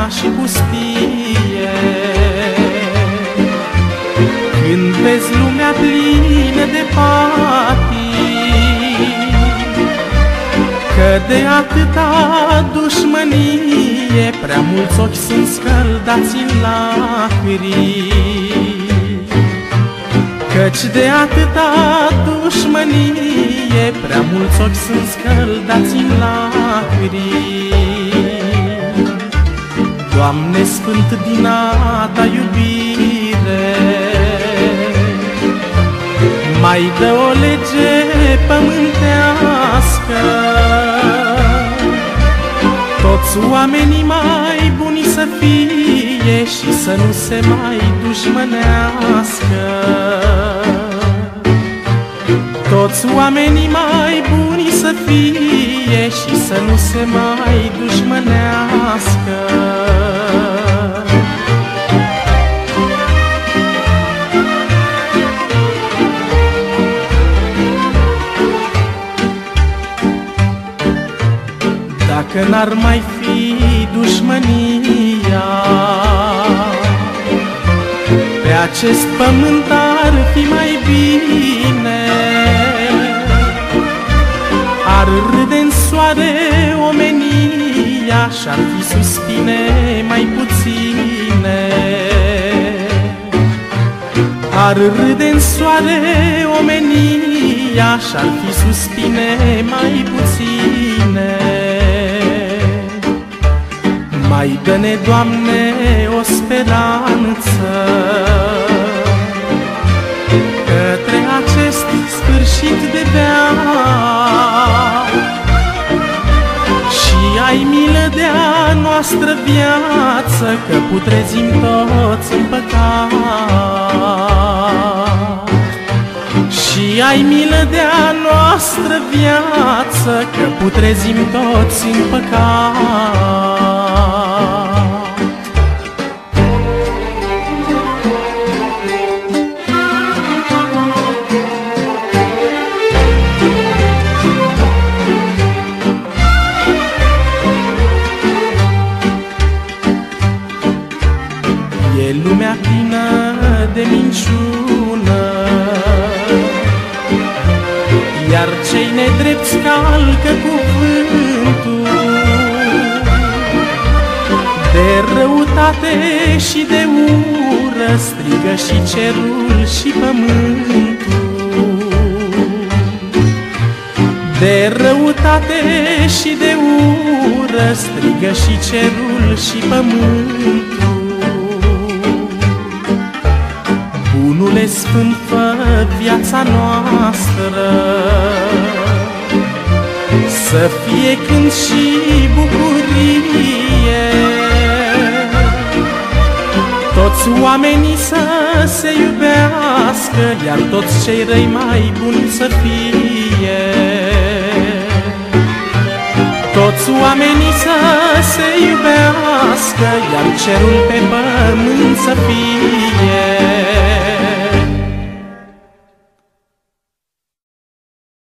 și pustie. Când vezi lumea plină de patii, că de atâta dușmănie prea mulți ochi sunt scăldați în lacrimi, căci de atâta dușmănie prea mulți ochi sunt scăldați în lacrimi. Doamne sfânt din a Ta iubire, mai dă o lege pământească, toți oamenii mai buni să fie și să nu se mai dușmănească. Toți oamenii mai buni să fie și să nu se mai dușmănească. Dacă n-ar mai fi dușmănia, pe acest pământ ar fi mai bine. Ar râde în soare omenia și-ar fi suspine mai puține. Ar râde în soare omenia și-ar fi suspine mai puține. Mai dă-ne, Doamne, o speranță către acest sfârșit de veac, și ai milă de-a noastră viață, că putrezim toți în păcat. Și ai milă de-a noastră viață, că putrezim toți în păcat. E lumea plină de minciună, iar cei nedrepți calcă cuvântul. De răutate și de ură strigă și cerul și pământul. De răutate și de ură strigă și cerul și pământul. Bunule sfânt, fă viața noastră să fie cânt și bucurie, toți oamenii să se iubească, iar toți cei răi mai buni să fie. Toți oamenii să se iubească, iar cerul pe pământ să fie.